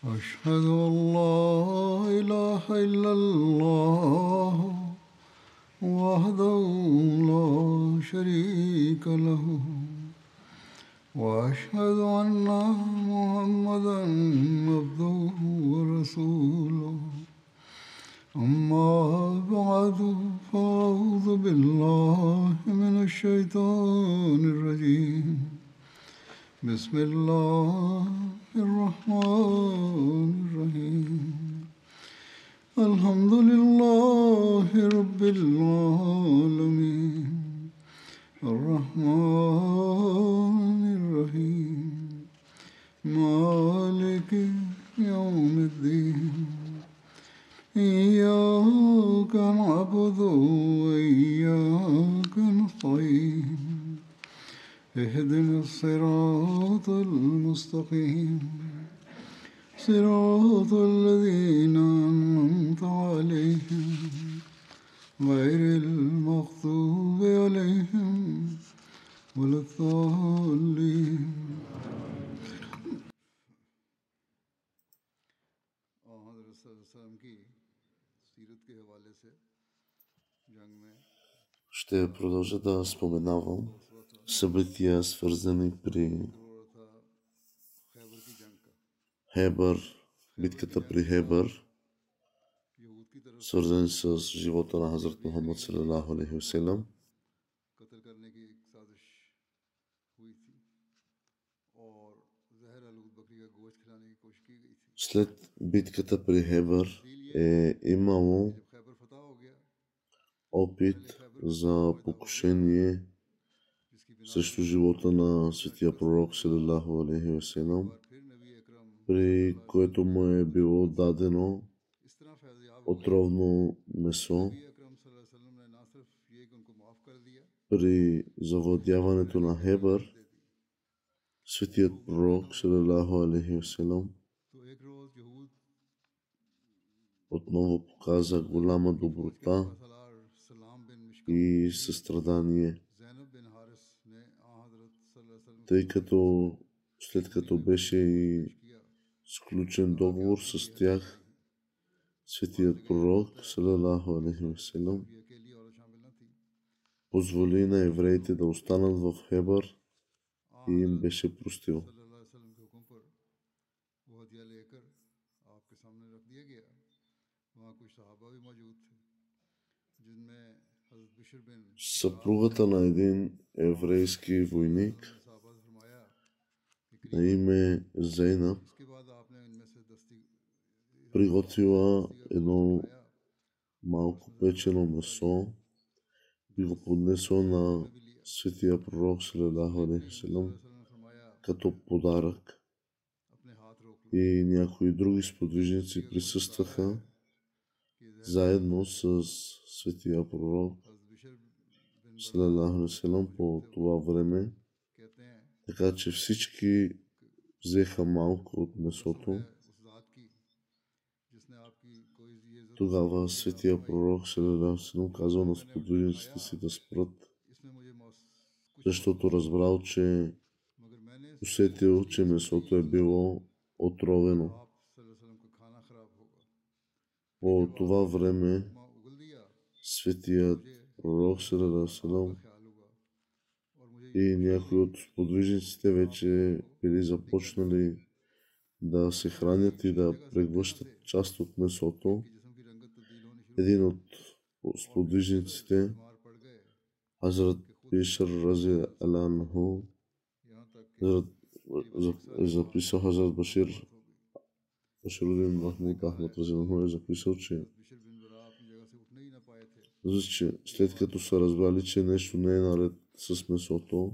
أشهد أن لا إله إلا الله وحده لا شريك له وأشهد أن محمدا عبده ورسوله أما بعد فأعوذ بالله من الشيطان الرجيم بسم الله الرحمن الرحيم الحمد لله رب العالمين الرحمن الرحيم مالك يوم الدين إياك نعبد وإياك نستعين اهدنا الصراط المستقيم صراط الذين أنعمت عليهم غير المغضوب عليهم ولا الضالين Ще продължа да споменавам събития, свързани при Хебър, битката при Хебър, свързани с живота на Хазрат Мухаммад салалаху алейхи ва салям. След битката при Хебър е имало опит за покушение срещу живота на светия пророк салалаху алейхи ва салям, при което му е било дадено отровно месо. При завладяването на Хебър, светият пророк салалаху алейхи ва салям отново показа голяма доброта и състрадание, тъй като след като беше и сключен договор с тях, светият пророк салалаху алейхи ва салям позволи на евреите да останат в Хебър и им беше простил. Съпругата на един еврейски войник на име Зейнаб приготвила едно малко печено месо и го поднесла на светия пророк салалаху алейхи ва салям като подарък. И някои други сподвижници присъстваха заедно с светия пророк салалаху алейхи ва салям по това време, така че всички взеха малко от месото. Тогава светия пророк салалаху алейхи ва салям казал на сподвижниците си да спрат, защото разбрал, че усетил, че месото е било отровено. По това време светият пророк салалаху алейхи ва салям и някои от сподвижниците вече били започнали да се хранят и да преглъщат част от месото. Един от сподвижниците, Хазрат Бишър рази аланху, е записал, Хазрат Баширудин Махмуд Ахмад рази аланху е записал, че след като са разбрали, че нещо не е наред с месото,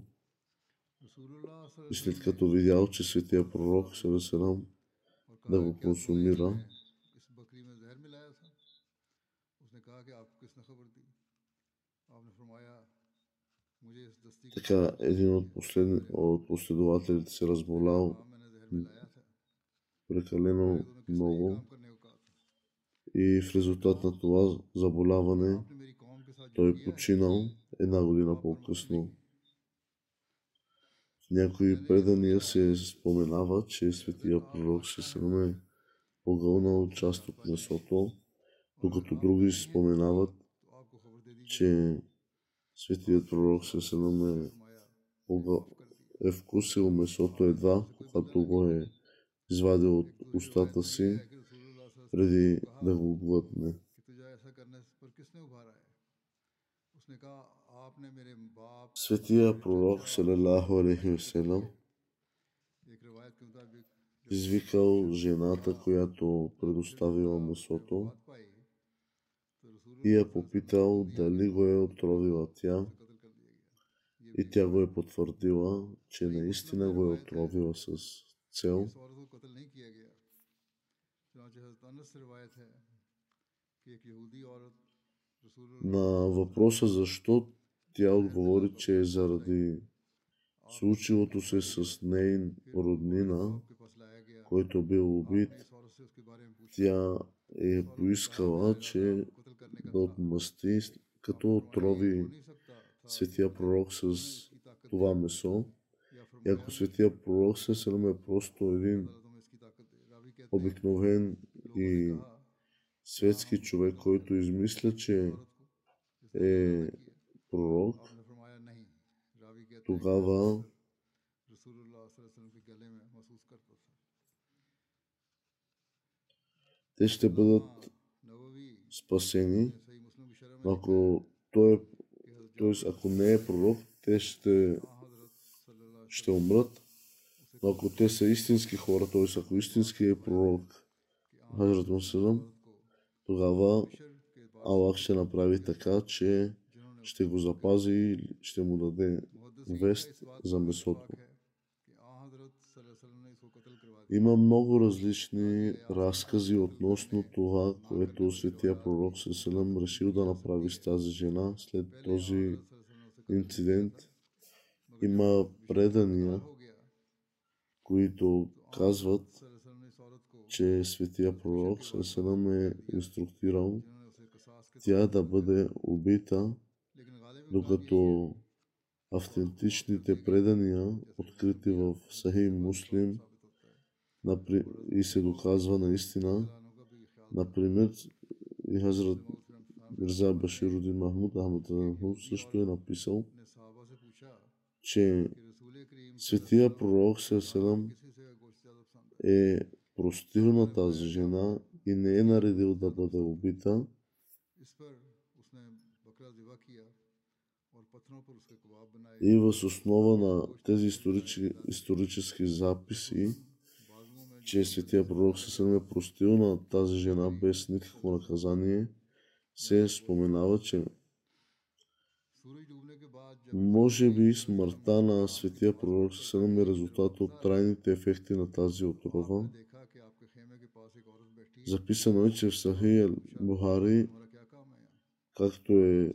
и след като видял, че светия пророк салам да го консумира, така един от последователите се разболял прекалено много и в резултат на това заболяване той починал една година по-късно. В някои предания се споменава, че светия пророк Сесалме погълнал част от месото, докато други споменават, че светият пророк Сесалам е вкусил месото едва, когато го е извадил от устата си, преди да го глътне. Светия пророк салалаху алейхи васелам извикал жената, която предоставила месото, и я попитал дали го е отровила тя, и тя го е потвърдила, че наистина го е отровила с цел. На въпроса защо, тя отговори, че е заради случилото се с нейн роднина, който бил убит. Тя е поискала, че да отмъсти, като отрови светия пророк с това месо. И ако светия пророк Сесалам е просто един обикновен и светски човек, който измисля, че е пророк, тогава те ще бъдат спасени. Ако ако не е пророк, те ще умрат. Но ако те са истински хора, т.е. ако истински е пророк Хазрат Мусалам, тогава Аллах ще направи така, че ще го запази и ще му даде вест за месото. Има много различни разкази относно това, което светия пророк Сесалам решил да направи с тази жена след този инцидент. Има предания, които казват, че светия пророк Сесалам е инструктирал тя да бъде убита, докато автентичните предания, открити в Сахih Муслим, и се доказва наистина, например, и Хазрат Мирза Баширудин Махмуд Ахмад също е написал, че светия пророк Сесалам е простил на тази жена и не е наредил да бъде убита. И въз основа на тези исторически записи, че светия пророк Сесалам е простил на тази жена без никакво наказание, се споменава, че може би смъртта на светия пророк Сесалам е резултат от трайните ефекти на тази отрова. Записано е, че в Сахih Бухари, както е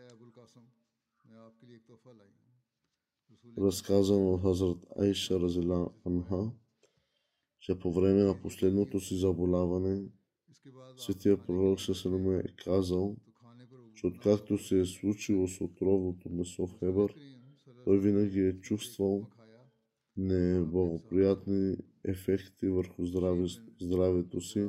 разказано от Хазрат Айша разила анха, че по време на последното си заболяване светия пророк Сесалам е казал, че откакто се е случило с отровното месо в Хебър, той винаги е чувствал неблагоприятни ефекти върху здравето си,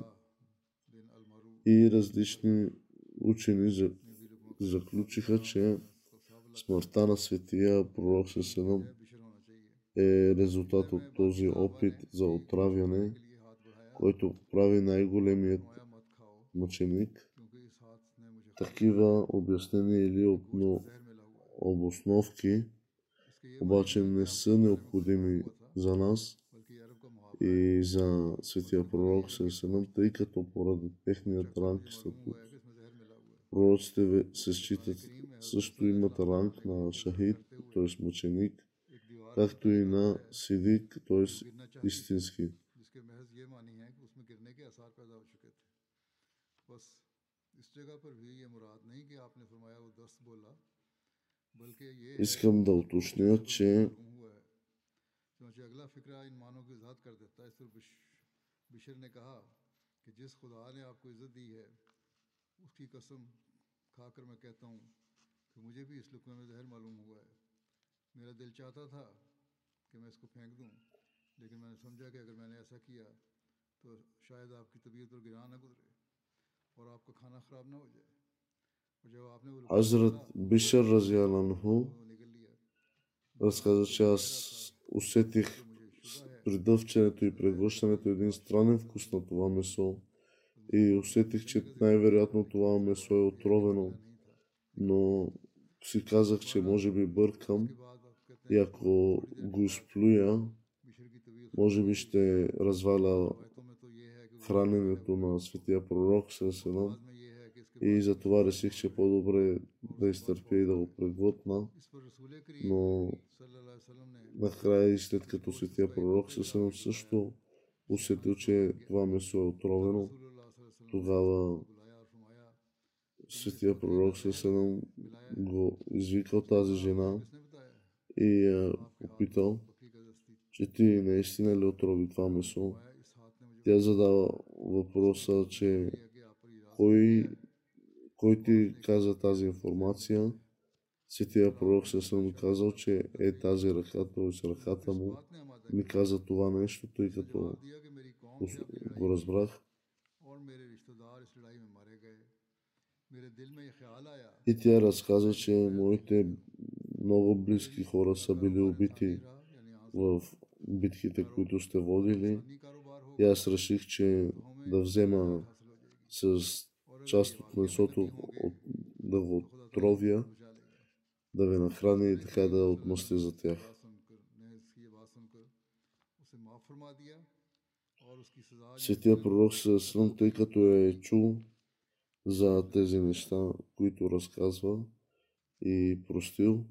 и различни учени заключиха, че смъртта на светия пророк Сесалам е резултат от този опит за отравяне, който прави най-големият мъченик. Такива обяснения или обосновки обаче не са необходими за нас и за светия пророк Сесалам, тъй като поради техният ранг и статут пророците се считат, също имат ранг на шахид, т.е. мъченик, както и на сидик, т.е. истински. Искам да уточня, че Азрат Бишар Разиаланху разказа, че аз усетих придъвченето и преглъщането един странен вкус на това месо и усетих, че най-вероятно това месо е отровено, но си казах, че може би бъркам и ако го изплюя, може би ще разваля храненето на светия пророк Селам, и затова реших, че по-добре да изтърпя и да го преглътна, но накрая и след като светия пророк Селам също усетил, че това месо е отровено, тогава светия пророк Селам го извикал тази жена и я попитал, че ти наистина ли отрови това месо. Тя задава въпроса, че кой ти каза тази информация. Светия пророк съм казал, че е тази ръка, т.е. ръката му ми каза това нещо, тъй като го разбрах. И тя разказа, че моите много близки хора са били убити в битките, които сте водили. И аз реших, че да взема с част от месото, да го отровя, да ви нахраня и така да отмъстя за тях. Светия пророк Селам, тъй като е чул за тези неща, които разказва и простил,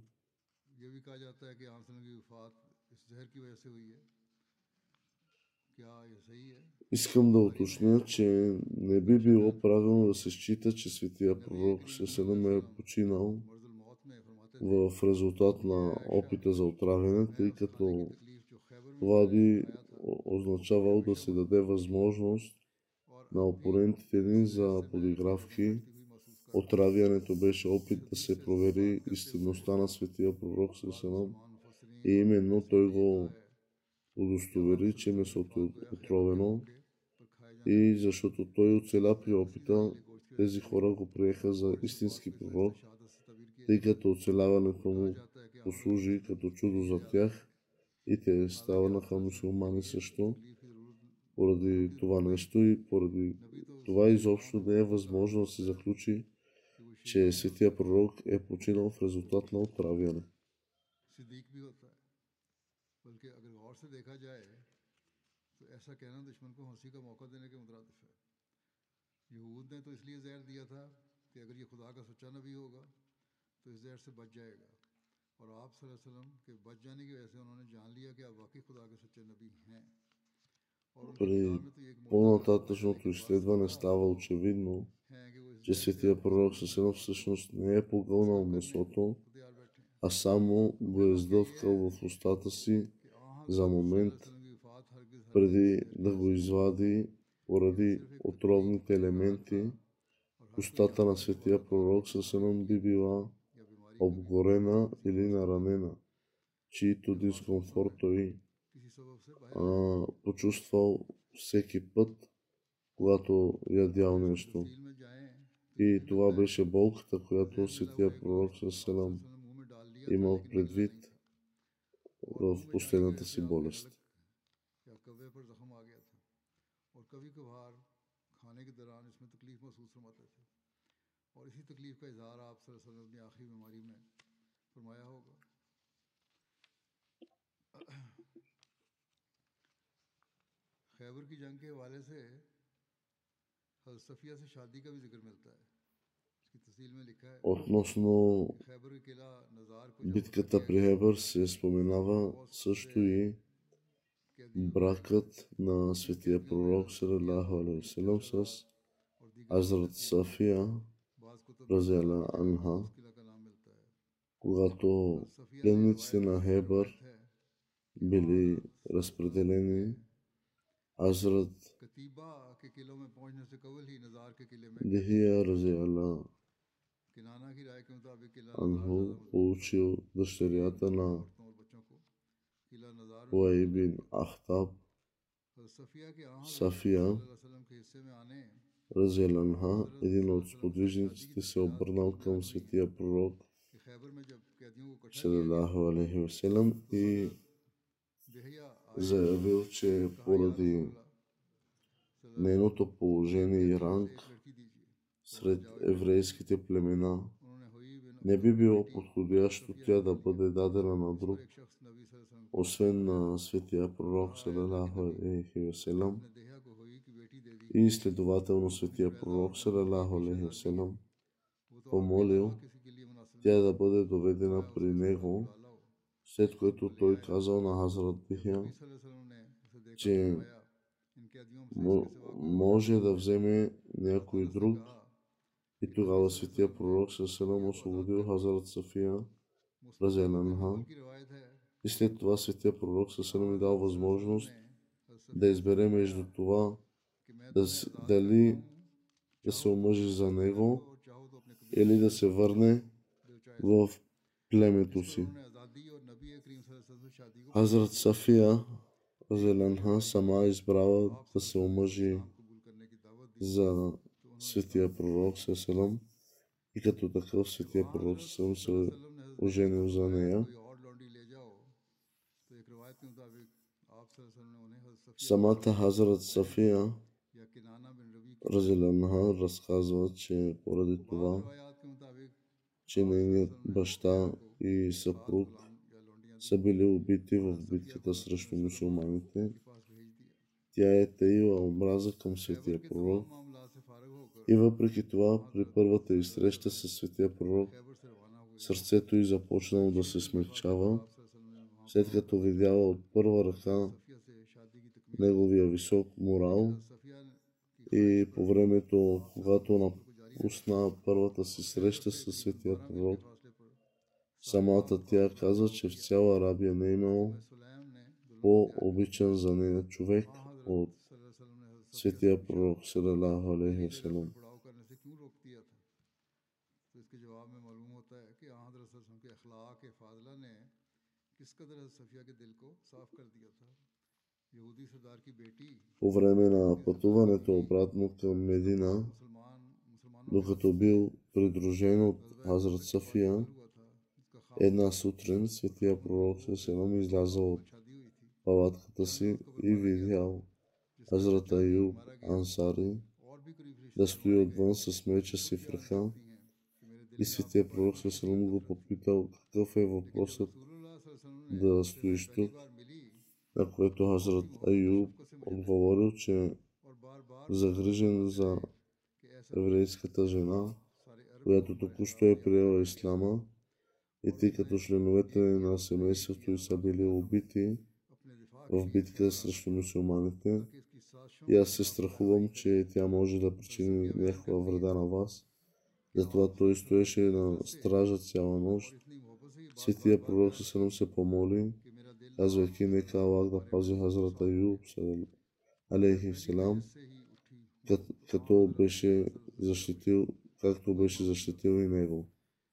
искам да уточня, че не би било правилно да се счита, че светия пророк Селам е починал в резултат на опита за отравяне, тъй като това би означавало да се даде възможност на опонентите ни за подигравки. Отравянето беше опит да се провери истинността на светия пророк Селам и именно той го удостовери, че месото е отровено, и защото той оцеля при опита, тези хора го приеха за истински пророк, тъй като оцеляването му послужи като чудо за тях и те станаха мюсюлмани също. Поради това нещо и поради това изобщо не е възможно да се заключи, че светия пророк е починал в резултат на отравяне. При по-нататъчното изследване става очевидно, че светия пророк Селам всъщност не е погълнал месото, а само го е сдъвкал в устата си за момент преди да го извади. Поради отровните елементи, устата на светия пророк Селам би била обгорена или наранена, чието дискомфорт той почувствал всеки път, когато ядял нещо. И това беше болката, която светия пророк Селам имал предвид в последната си болест. Относно битката при Хебър се споменава също и бракът на светия пророк салалаху алейхи ва салям с Азрат Сафия разиаллаху анха, когато пленниците на Хебър били разпределени. Азрат Дихия разиаллаху анху получил дъщерята на Уей бин Ахтаб Сафия, Разияллаху анха, един от сподвижниците, се обърнал към светия пророк салалаху алейхи васелам и заявил, че поради нейното положение и ранг сред еврейските племена не би било подходящо тя да бъде дадена на друг, освен на светия пророк салалаху алейхи васелам. И следователно светия пророк салалаху алейхи васелам помолил тя да бъде доведена при него, след което той казал на Хазрат Дихя, че може да вземе някой друг. И тогава светия пророк салалаху освободил Хазрат Сафия разияллаху анха. И след това светия пророк салалаху дал възможност да избере между това дали да се омъжи за него или да се върне в племето си. Хазрат Сафия разияллаху анха сама избрала да се омъжи за светия пророк салалаху и като такъв светия пророк салалаху се оженил за нея. Самата Хазрат Сафия разияллаху анха разказва, че поради това, че нейният баща и съпруг са били убити в битката срещу мюсюлманите, тя е таила омраза към светия пророк. И въпреки това, при първата й среща със светия пророк, сърцето й започнало да се смекчава, след като видяла от първа ръка неговия висок морал. И по времето, когато напусна първата си среща със светия пророк, самата тя каза, че в цяла Арабия не е имало по-обичан за нея човек от светия пророк салалаху алейхи васелам. По време на пътуването обратно към Медина, докато бил придружен от Хазрат Сафия, една сутрин светия пророк салалаху излязъл от палатката си и видял Хазрат Аюб Ансари да стои отвън с меча си в ръка. И светия пророк салалаху го попитал какъв е въпросът да стоиш тук, на което Хазрат Аюб отговорил, че загрижен за еврейската жена, която току-що е приела ислама, и тъй като членовете на семейството й са били убити в битка срещу мюсюлманите, и аз се страхувам, че тя може да причини някаква вреда на вас. Затова той стоеше на стража цяла нощ. Светия пророк салалаху се помоли, казвайки: нека Аллах да пази Хазрат Аюб алейхи васелам, както беше защитил и него.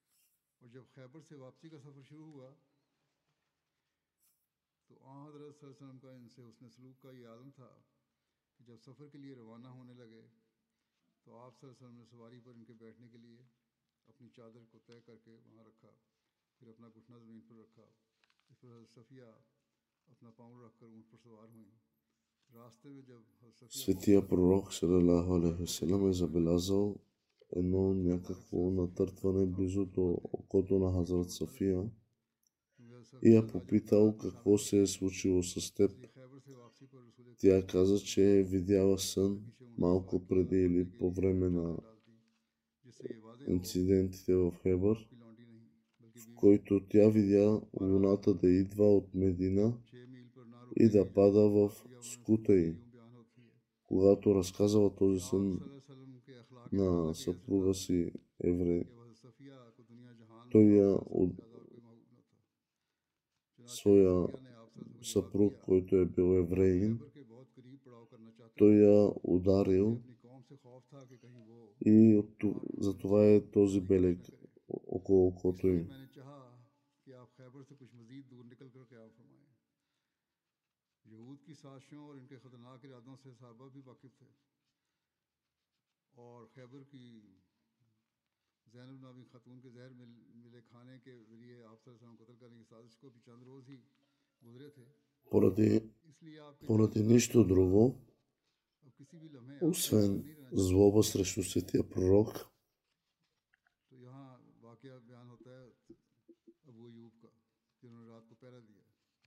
Светия пророк салалаху алейхи васелам е забелязал едно някакво натъртване близо до окото на Хазрат Сафия и я попитал какво се е случило с теб. Тя каза, че е видяла сън малко преди или по време на инцидентите в Хебър, в който тя видя луната да идва от Медина и да пада в скута й. Когато разказала този сън на съпруга си еврей, своя съпруг, който е бил евреин, той я ударил и затова е този белег около окото им. यहूद की साजिशों और इनके खतरनाक इरादों से साहबा भी वाकिफ थे और खैबर की ज़ैनब नामी खातून के जहर मिले खाने के जरिए आप सल्लल्लाहु अलैहि वसल्लम को कत्ल करने की साजिश को भी चंद रोज़ ही गुजरे थे। Поради, इसलिए आपके поради जाने нищо друго, अब किसी भी लम्हे आप освен नहीं रहना चाहिए। злоба срещу светия пророк, तो यहाँ वाकया बयान होता है अबू अयूब का, जिन्होंने रात को पहरा दिया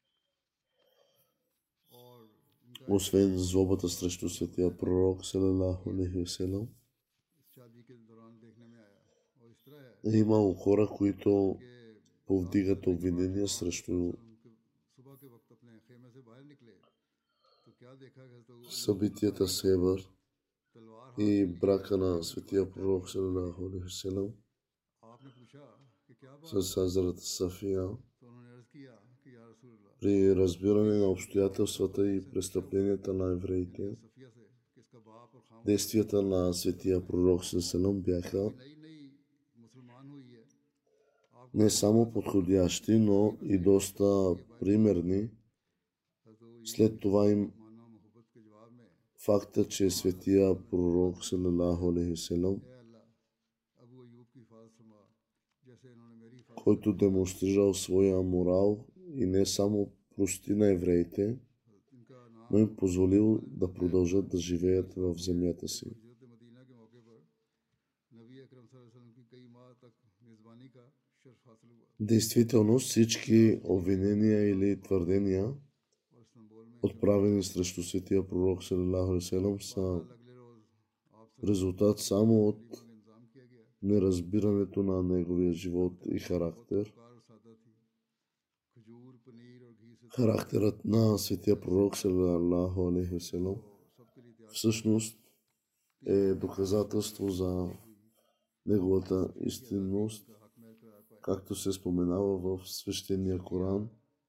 और इनका एक освен злобата срещу светия пророк, салалаху алейхи васелам, इस शादी के दौरान देखने में आया और इस तरह है е имало хора, които कि रात повдигат गुजरने के बाद जब обвинения आप срещу सुबह के वक्त अपने खेमे से बाहर निकले तो क्या देखा कि हज़रत събитията с Хебър तलवार हाथ и में लिए брака на खैबर की светия तरफ जा пророк, रहे हैं। салалаху алейхи васелам, आपने पूछा कि क्या बात है, с Хазрат Сафия. तो उन्होंने अर्ज किया कि या रसूल अल्लाह, При разбиране на हज़रत обстоятелствата अबू и से पूछा हुआ है престъпленията на यानी евреите, हज़रत सफिया से कि इसका बाप और खामद действията на светия пророк салам бяха अभी नई नई मुसलमान हुई है, आपको не बड़ा само मसला समझ подходящи, इसी но वजह и से доста आपने ये बात примерни. हज़रत अय्यूब След की това им माना मोहब्बत के जवाब में факта, че वहाँ हज़रत светия सल्लल्लाहु अलैहि пророк वसल्लम ने दुआ салалаху की, алейхи васелам, ए अल्लाह अबू अय्यूब की हिफाजत फरमा जैसे इन्होंने मेरी हिफाजत който फरमाई। демонстрирал своя морал и не само прости на евреите, इनका но नाम им позволил खालिद बिन да वलीद था продължат да जो живеят в सहाबी है, земята जिनको си. हिजरत मदीना के मौके पर नबी अकरम सल्लल्लाहु अलैहि वसल्लम की कई माह तक मेज़बानी का शर्फ हासिल हुआ Действително всички обвинения или твърдения, और इस्तांबुल में इनके отправени срещу светия пророк салалаху алейхи васелам, са बहरहाल अगले रोज़ आप सल्लल्लाहु अलैहि резултат वसल्लम само के от वलीमा का इंतज़ाम किया गया। неразбирането на неговия живот и बहुत характер. तलबकार और सादा थी, खजूर पनीर और घी से तैयार Характерът на светия пророк салалаху алейхи तो васелам सबके लिए तैयार किया गया। всъщност е доказателство за неговата истинност, का हक में करार पाया както се споменава в свещения Коран.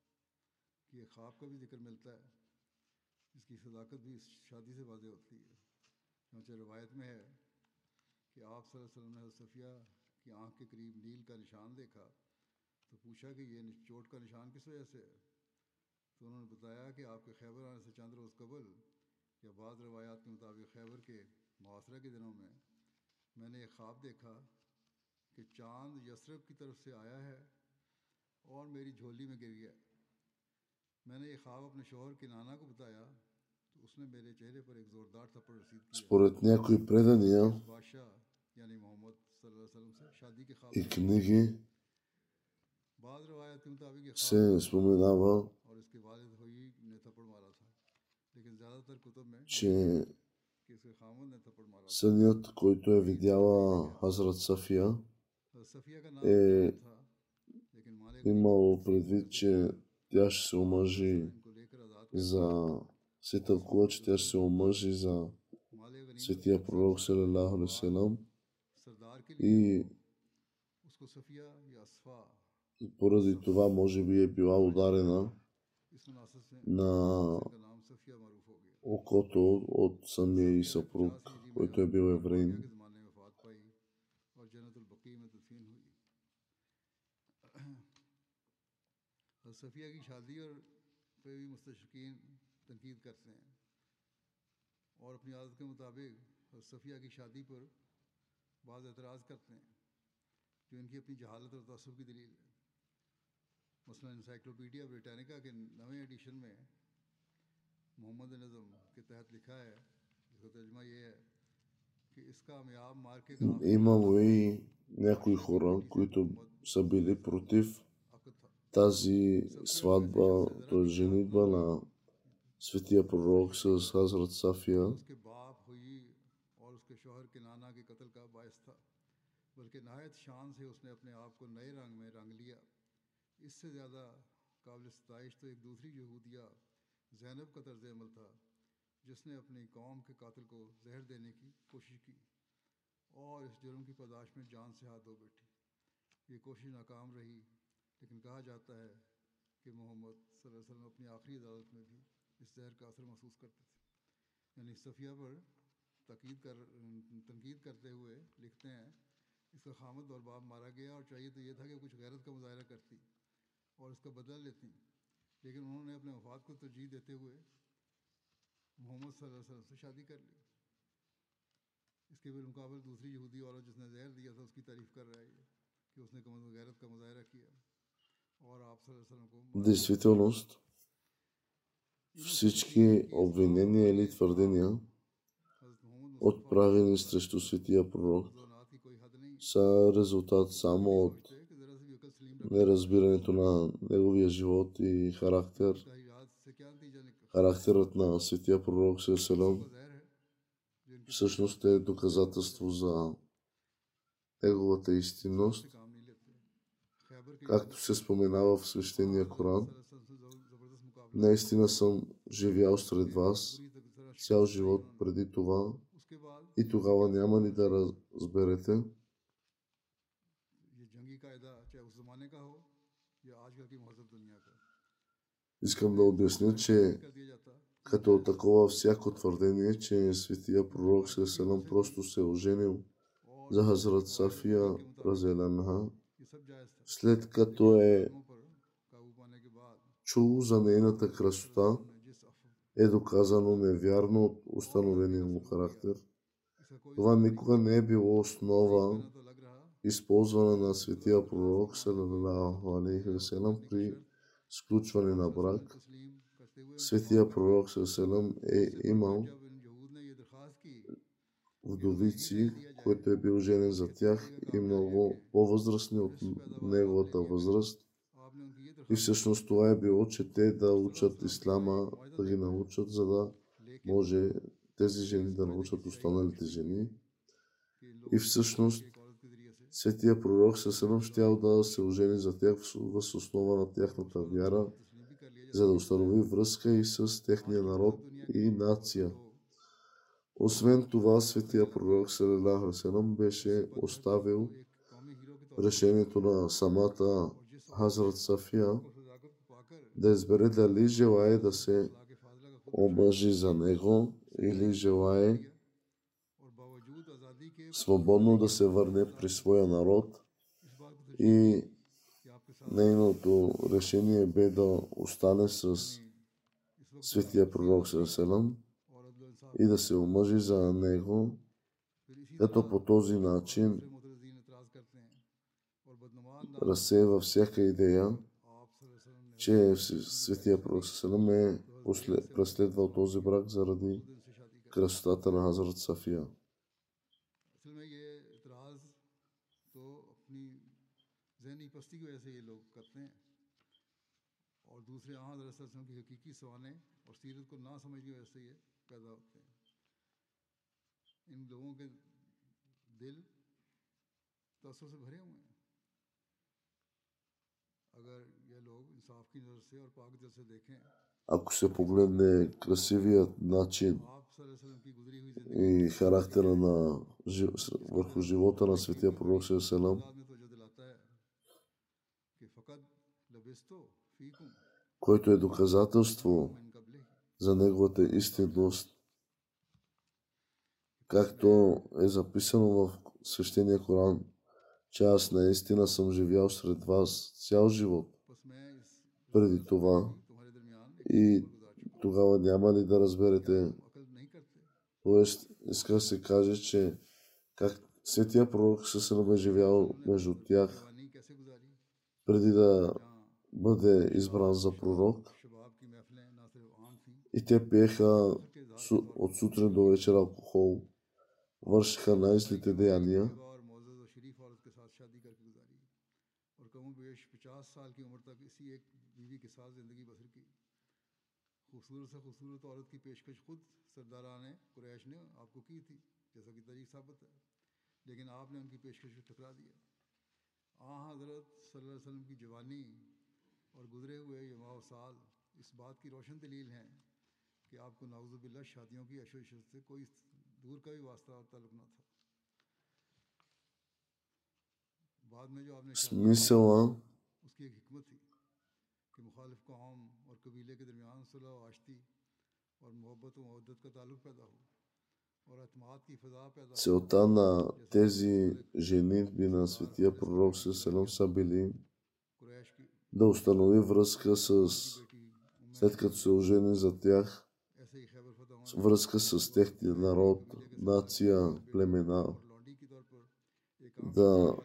कि ये ख्वाब का भी जिक्र मिलता है, इसकी सदाकत भी इस शादी से वाज़ेह होती है। चुनांचे रवायत में है कि आप सल्लल्लाहु अलैहि वसल्लम ने हज़रत सफिया की आंख के करीब नील का निशान देखा तो पूछा कि ये चोट का निशान किस वजह से है, तो उन्होंने बताया कि आपके खैबर आने से चंद रोज़ कबल या बाद रवायात के मुताबिक खैबर के मुआसरा के दिनों में मैंने एक ख्वाब देखा कि चांद यसरब की तरफ से आया है और मेरी झोली में गिर गया। मैंने ये ख्वाब अपने शौहर के नाना को बताया तो उसने मेरे चेहरे पर एक ज़ोरदार थप्पड़ रसीद किया। Според някои предания बादशाह यानी मोहम्मद सल्लल्लाहु अलैहि वसल्लम से शादी के ख्वाब и में книги बाद रवायत के मुताबिक ये ख्वाब се споменава, और इसके वालिद हुई ने थप्पड़ मारा था, लेकिन ज़्यादातर कुतुब में че कि इसके खामद ने थप्पड़ मारा था। сънят, който е видяла Хазрат Сафия, सफिया का नाम е जान था, लेकिन माले имало предвид, че тя ще се омъжи इनको लेकर आज़ाद कर за... се тълкува, че тя ще се омъжи за माले गनीमत светия пророк салалаху алейхи васелам सरदार के लिए и उसको सफिया या असफा поради това може би е била ударена इस मुनासिब से на इनका नाम सफिया मारूफ हो गया। окото от самия и सफिया съпруг, 50 हिजरी में който е бил मुआविया евреин. के ज़माने में वफात पाई और जन्नतुल बकी में दफन हुई। सफिया की शादी और पे भी मुस्तशरीकीन तनकीद करते हैं और अपनी आदत के मुताबिक सफिया की शादी पर बाज़ एतराज़ करते हैं जो इनकी अपनी जहालत और तअस्सुब की दलील है। मसलन इंसाइक्लोपीडिया ब्रिटानिका के नवे एडिशन में मोहम्मद नज़म के तहत लिखा है, जिसका तर्जुमा ये है कि इसका मियाब मार्के का आखिरी Имало и някои хора, които са били против अक़द था। тази сватба, т.е. женитба на светия пророк с Хазрат Сафия, उसके बाप हुई और उसके शौहर के नाना के कत्ल का बायस था, बल्कि नहायत शान से उसने अपने आप को नए रंग में रंग लिया। इससे ज़्यादा काबिल सताइश तो एक दूसरी यहूदिया ज़ैनब का तर्ज अमल था, जिसने अपनी कौम के कातिल को जहर देने की कोशिश की और इस जुर्म की पादाश में जान से हाथ धो बैठी। ये कोशिश नाकाम रही, लेकिन कहा जाता है कि मोहम्मद सल्लल्लाहु अलैहि वसल्लम अपनी आखिरी अदालत में भी इस जहर का असर महसूस करते थे। यानी सफ़िया पर तनकीद करते हुए लिखते हैं, इसका खामद और बाप मारा गया और चाहिए तो ये था कि कुछ गैरत का मुजाहरा करती और इसका बदला लेती, लेकिन उन्होंने अपने वफात को तरजीह देते हुए मोहम्मद सल्लल्लाहु अलैहि वसल्लम से शादी कर ली। इसके बिलमुकाबले दूसरी यहूदी औरत जिसने जहर दिया था उसकी तारीफ कर रहा है ये कि उसने गैरत का मुजाहरा किया और आप सल्लल्लाहु अलैहि वसल्लम को действителност всички обвинения или твърдения, отправени срещу светия пророк, са резултат само от неразбирането на неговия живот и характер. Характерът на светия пророк Селем всъщност е доказателство за неговата истинност, както се споменава в свещения Коран. Наистина съм живял сред вас цял живот преди това и тогава няма ли да разберете? Искам да обясня, че като такова всяко твърдение, че светия пророк Селем просто се оженил за Хазрат Сафия разияллаху, след като е чул за нейната красота, е доказано невярно от установения му характер. Това никога не е било основа използвана на светия пророк салалаху алейхи ва салям при сключване на брак. Светия пророк салалаху е имал вдовици, който е бил женен за тях и много по-възрастни от неговата възраст. И всъщност това е било, че те да учат ислама, да ги научат, за да може тези жени да научат останалите жени. И всъщност светия пророк Селем щял да се ожени за тях въз основа на тяхната вяра, за да установи връзка и с техния народ и нация. Освен това, светия пророк Селем беше оставил решението на самата Хазрат Сафия да избере дали желае да се омъжи за него или желае свободно да се върне при своя народ, и нейното решение бе да остане с светия пророк Селем и да се омъжи за него, като по този начин разсейва всяка идея, че светия пророк Селем е преследвал този брак заради красотата на Хазрат Сафия. Ако се погледне красивият начин и характера върху живота на светия пророк Селем, който е доказателство за неговата истинност, както е записано в свещения Коран, че аз наистина съм живял сред вас цял живот преди това и тогава няма ли да разберете? Тоест, иска да се каже, че как светия пророк Селем е живял между тях преди да бъде избран за пророк, и те пиеха от сутрин до вечер алкохол, вършиха най-злите деяния. और गुजरे हुए ये माह साल इस बात की रोशन दलील हैं कि आपको नाउज़ुबिल्लाह शादियों की अशो इशरत से कोई दूर का भी वास्ता और ताल्लुक ना था। बाद में जो आपने смисъла उसकी एक हिकमत थी कि मुखालिफ कौम और कबीले के दरमियान सुलह व आश्ती और मोहब्बत व मवद्दत का ताल्लुक पैदा हो और अतमाद की फ़ज़ा पैदा हो। целта на тези женитби на светия пророк Селем са били да установи връзка с след като се ожени за тях, връзка с техния народ, нация, племена, да.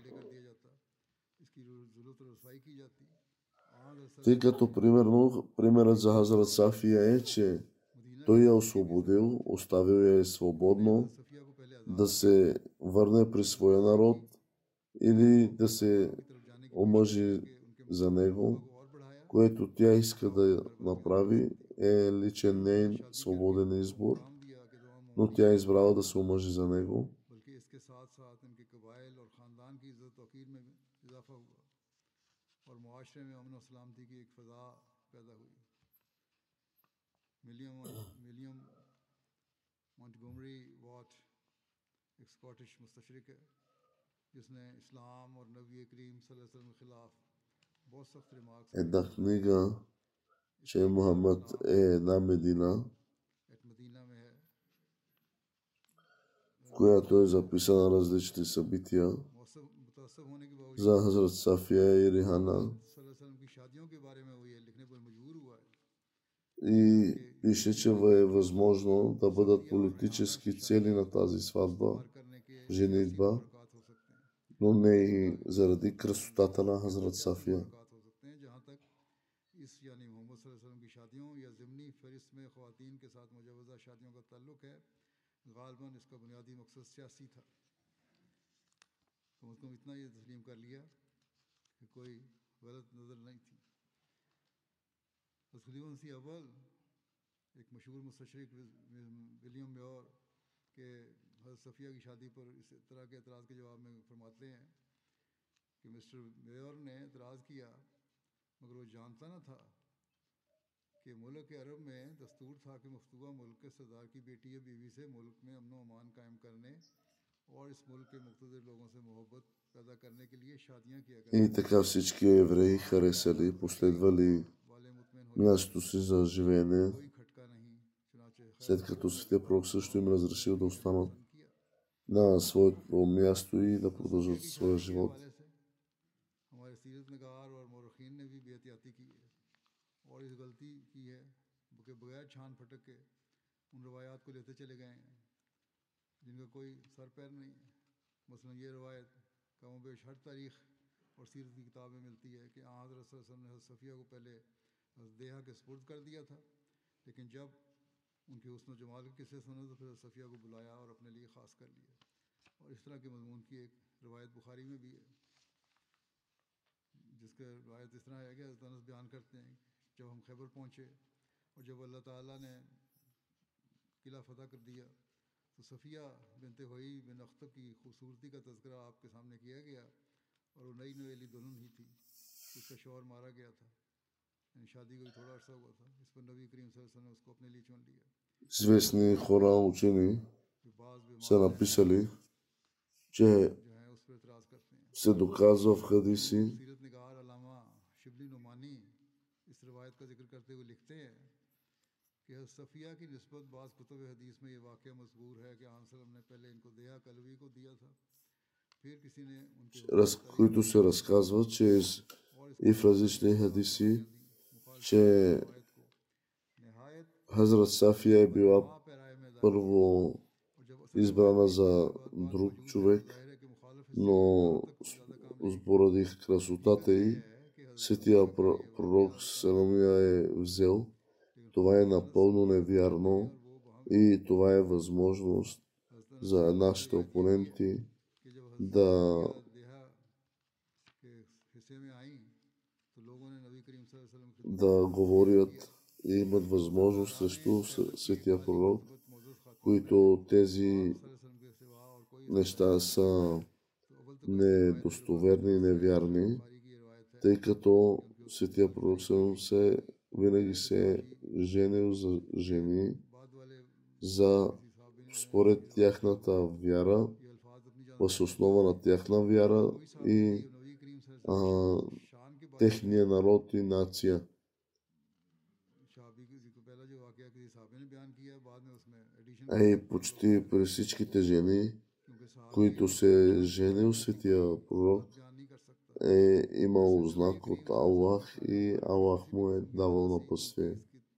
Тъй като примерът за Хазрат Сафия е, че той я е освободил, оставил я е свободно да се върне при своя народ или да се омъжи за него, което тя иска да направи, е личен нейн свободен избор, но тя е избрала да се омъжи за него. Една книга, че Мухаммад е една Медина, в която е записана различни събития за Хазрат Сафия и Рихана. И пише, че е възможно да бъдат политически цели на тази сватба, женитба, но не и заради красотата на Хазрат Сафия. И така всички евреи харесали, последвали мястото си за живеене, след като Светия Пророк също им разрешил да останат на своето място и да продължат своя живот. Известни хора, учени, са написали, че се доказва в хадиси, които се разказват, че и в различни хадиси, че Хазрат Сафия е била първо избрана за друг човек, но поради красотата й, Светия Пророк Саламия е взел. Това е напълно невярно и това е възможност за нашите опоненти да говорят и имат възможност срещу Светия Пророк, които тези неща са недостоверни и невярни, тъй като Светия Пророк винаги се е женил за жени според тяхната вяра, въз основа на тяхна вяра и техния народ и нация. И почти при всичките жени, които се е женил Светия Пророк, е имал знак от Аллах и Аллах му е давал напътствие.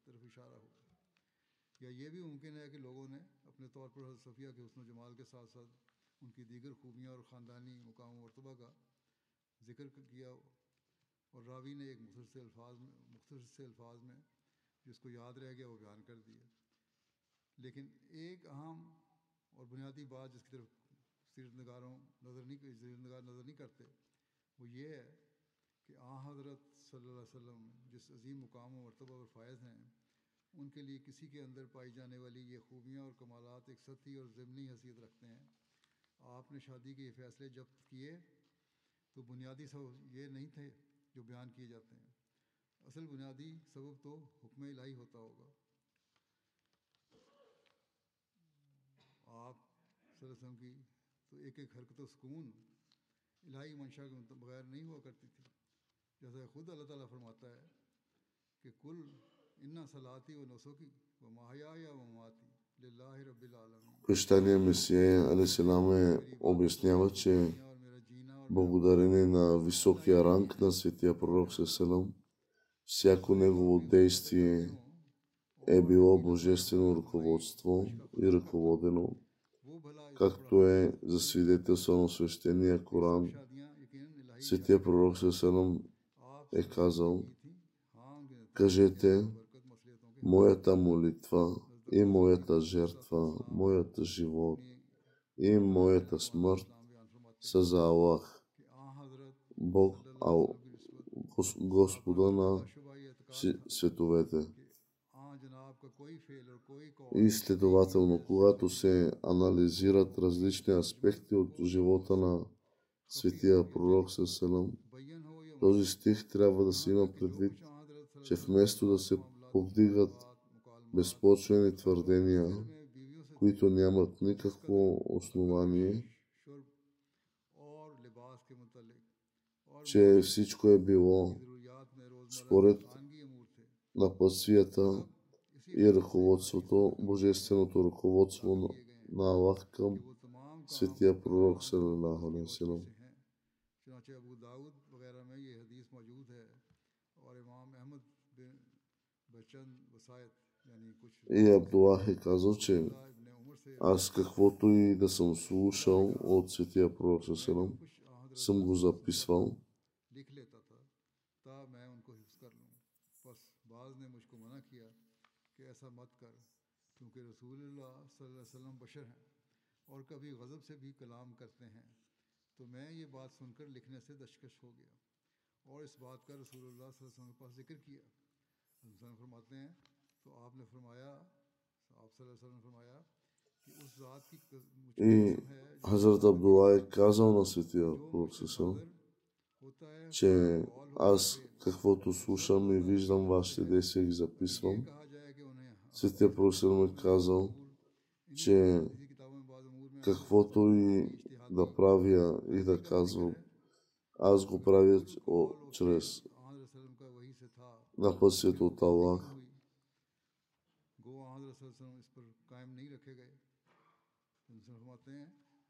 या ये भी मुमकिन है कि लोगों ने अपने तौर पर हज़रत सफ़िया के हुस्न जमाल के साथ साथ उनकी दीगर खूबियाँ और ख़ानदानी मुकाम मरतबा का जिक्र किया और रावी ने एक मुख्तसर से अल्फाज में जिसको याद रह गया वो बयान कर दिया। लेकिन एक अहम और बुनियादी बात जिसकी तरफ सीरतनगार नज़र नहीं करते वो ये है कि हज़रत सल्लल्लाहु अलैहि वसल्लम जिस अजीम मुकाम और मरतबा पर फायज़ हैं उनके लिए किसी के अंदर पाई जाने वाली ये खूबियाँ और कमालात एक सतही और ज़िमनी हैसियत रखते हैं। आपने शादी के ये फ़ैसले जब किए तो बुनियादी सबब ये नहीं थे जो बयान किए जाते हैं। असल बुनियादी सबब तो हुक्म इलाही होता होगा। आप सल्लल्लाहु अलैहि वसल्लम की तो एक एक हरकत व सुकून इलाही मंशा के बगैर नहीं हुआ करती थी। जैसा खुद अल्लाह ताला फरमाता है कि कुल इन्ना सलाती व नुसुकी व महयाया व ममाती लिल्लाहि रब्बिल आलमीन। Кръщания Месия Алейхиссалам обяснява, че और मेरा जीना और मेरा благодарение на високия ранг на светия пророк Селам, всяко негово действие е било божествено ръководство и ръководено, वो भला इससे बड़ा както е засвидетелствано в свещения Коран. शादियाँ यकीनन इलाही Светия пророк Селам आप е казал: की थी। हाँ उनके नतीजे кажете, बरकत मसलियतों के моята молитва и моята жертва, моята живот и моята смърт इस्लाम बयान फरमाते са за Аллах, कि हज़रत Бог, सल्लल्लाहु अलैहि वसल्लम की रिश्वत Господа на लाशुबा ये एतकाद था световете. कि जनाब का कोई फेल और कोई И कौल следователно, когато се анализират различни аспекти от живота на светия пророк Селам, बैन हो या този стих трябва да се има предвид, हज़रत че вместо да се повдигат безпочвени твърдения, में बीवियों से които нямат никакво основание, शुर्ब और लिबास के मुतालिक और че всичко е било ज़रूरियात में रोज़मर्रा според इंसान की अमूर थे। напътствията इसी и ръководството, божественото ръководство на Аллах към वो तमाम काम светия пророк салалаху алейхи ва саллям. से हैं। चुनांचे अबू दाऊद वगैरह में ये हदीस मौजूद है और इमाम अहमद बिन बचन वसायत यानी कुछ И Абдулах е казал, че इब्न उमर से аз каквото и да съм слушал от светия пророк салалаху कुछ हज़रत съм го записвал. लिख लेता था ताकि मैं उनको हिफ्ज़ कर लूँ। बस बाज़ ने मुझको मना किया कि ऐसा मत कर क्योंकि रसूलुल्लाह सल्लल्लाहु अलैहि वसल्लम बशर हैं और कभी गज़ब से भी कलाम करते हैं। तो मैं ये बात सुनकर लिखने से दशकश हो गया और इस बात का रसूलुल्लाह सल्लल्लाहु अलैहि वसल्लम के पास जिक्र किया। हज़रत फरमाते हैं तो आपने फरमाया आप सल्लल्लाहु अलैहि वसल्लम ने फरमाया कि उस ज़ात की मुझको И कसम है Хазрат Абдулlah е казал на светия пророк салалаху जो होता है че аз каквото слушам и виждам вашите действия ги записвам. कहा जाए कि उन्हें Светия пророк салалаху е казал, че इसी किताबों में बाद अमूर में каквото и да правя и да казвам, аз го правя чрез हज़रत सल्लम का वही से था напътствието от Аллах. हुई गो हज़रत सल्लम इस पर कायम नहीं रखे गए। उनसे फरमाते हैं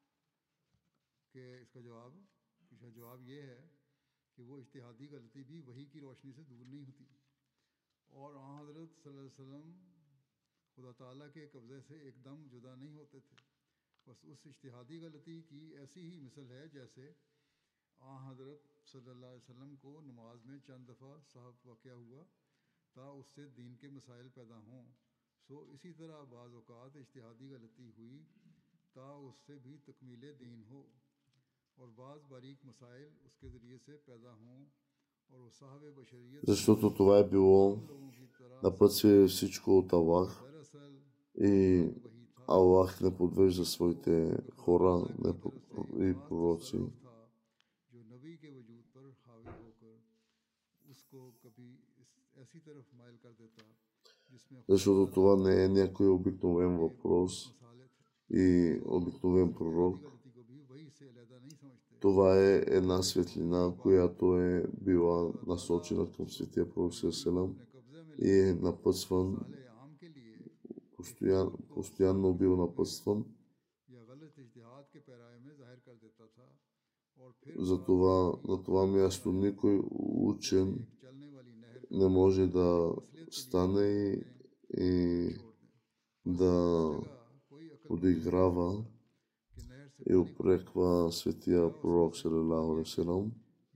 कि इसका जवाब ये है कि वो इज्तिहादी गलती भी वही की रोशनी से दूर नहीं होती और हज़रत सल्लल्लाहु अलैहि वसल्लम खुदा ताला के कब्ज़े से एकदम जुदा नहीं होते थे। बस उस इज्तिहादी गलती की ऐसी ही मिसल है जैसे हज़रत सल्लल्लाहु अलैहि वसल्लम को नमाज में चंद दफ़ा साहब वाक़या हुआ ता उससे दीन के मसाइल पैदा हों। सो इसी तरह बाज़ औक़ात इज्तिहादी गलती हुई ता उससे भी तकमील दीन हो और बाज़ बारीक मसाइल उसके ज़रिए से पैदा हों और वो साहब बशरियत Защото това е било लोगों की तरह напътствие всичко от Аллах दरअसल и वही था Аллах не подвежда своите хора и пророци. तसर्रुफ़ था जो नबी के वजूद पर हावी होकर उसको कभी ऐसी तरफ माइल कर देता जिसमें Защото това не е някой обикновен въпрос मसाले थे। и обикновен пророк. गलती को भी वही से अलहदा नहीं समझते। Това е една светлина, която е била насочена към светия пророк салалаху अपने कब्जे में и е напътстван, साले आम के लिए постоянно бил напътстван. या गलत इज्तिहाद के पैराए में जाहिर कर देता था और फिर Затова на това място никой учен चलने वाली नहर не може да стане и छोड़ दें। да подиграва и упреква светия пророк салалаху алейхи ва салям.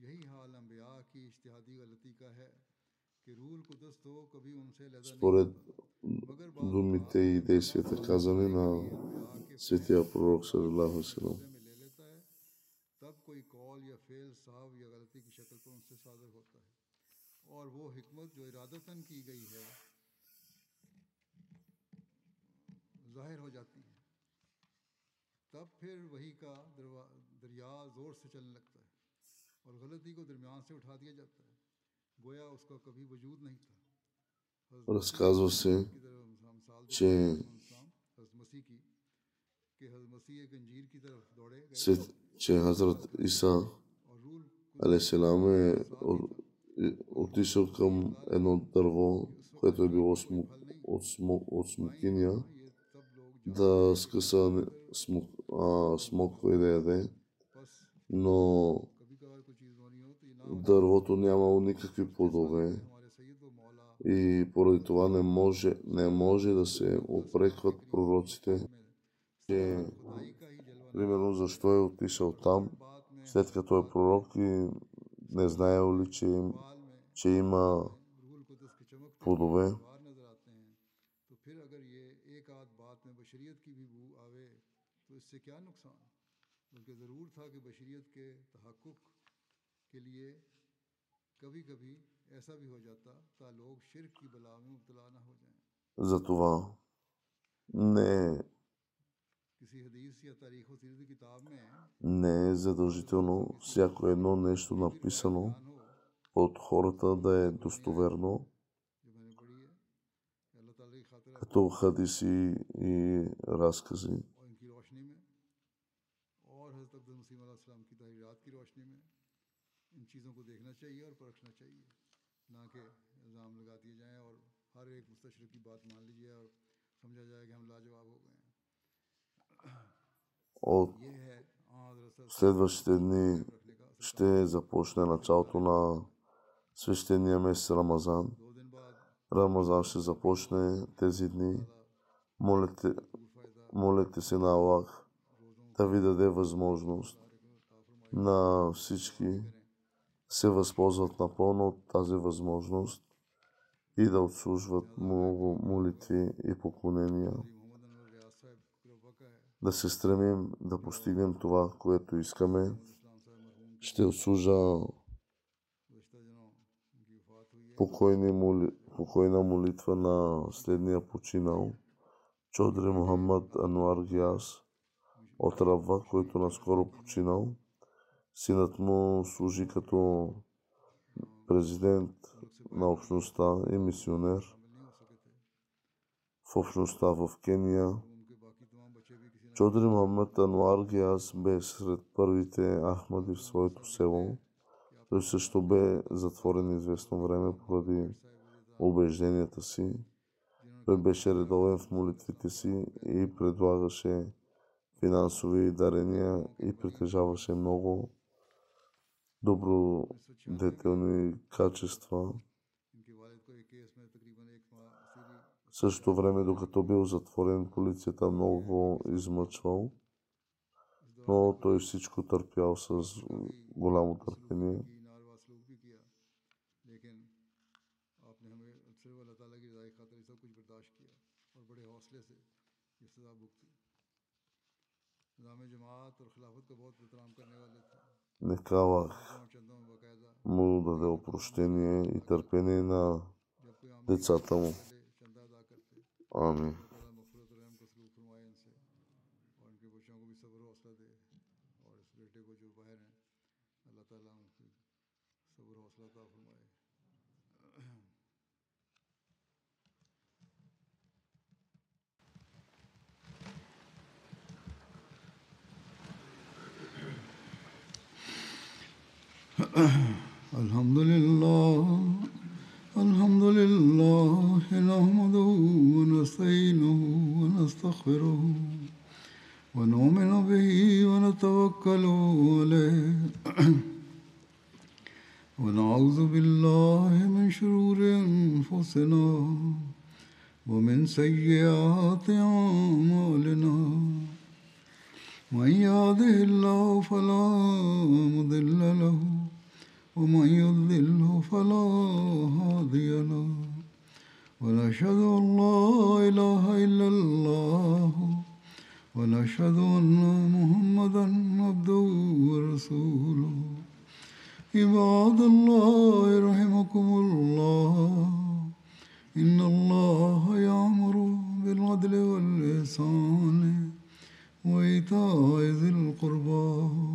Според думите и действията казани на светия пророк салалаху алейхи ва салям. और वो हिकमत जो इरादतन की गई है जाहिर हो जाती है, तब फिर वही का दरिया जोर से चलने लगता है और गलती को दरमियान से उठा दिया जाता है, गोया उसका कभी वजूद नहीं था। Разказва се, че Хазрат Иса алейхиссалам е отишъл към едно дърво, което е било от смокиня, да скъса смоква и да яде, но дървото нямало никакви плодове и поради това не може да се упрекват пророците, че примерно защо е отишъл там, след като е пророк и не знаел ли, че има плодове. Затова не е задължително всяко едно нещо написано от хората да е достоверно, като хадиси и разкази. От следващите дни ще започне началото на свещения месец Рамазан. Рамазан ще започне тези дни. Молете се на Аллах да ви даде възможност на всички се възползват напълно от тази възможност и да отслужват много молитви и поклонения. Да се стремим да постигнем това, което искаме. Ще отслужа покойна молитва на следния починал Чодри Мухаммад Ануар Гияс от Рабва, който наскоро починал. Синът му служи като президент на общността и мисионер в общността в Кения. Чодри Мухаммад Ануар Гияс бе сред първите ахмади в своето село. Той също бе затворен известно време поради убежденията си. Той беше редовен в молитвите си и предлагаше финансови дарения и притежаваше много добродетелни качества. В същото време, докато бил затворен, полицията много го измъчвал, но той всичко търпял с голямо търпение. Нека Аллах му даде опрощение и търпение на децата му. Амин. الحمد لله نحمده ونستعينه ونستغفره ونؤمن به ونتوكل عليه ونعوذ بالله من شرور أنفسنا ومن سيئات أعمالنا من يهده الله فلا مضل له ومن يضلل فلا هادي له ونشهد أن لا إله إلا الله ونشهد أن محمدا عبده ورسوله عباد الله رحمكم الله إن الله يأمر بالعدل والإحسان وإيتاء ذي القربى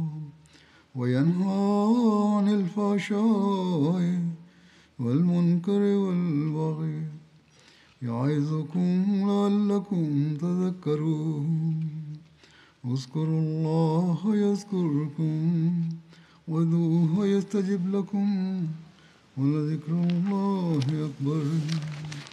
وينهى عن الفحشاء والمنكر والبغي يعظكم لعلكم تذكرون اذكروا الله يذكركم وادعوه يستجب لكم ولذكر الله أكبر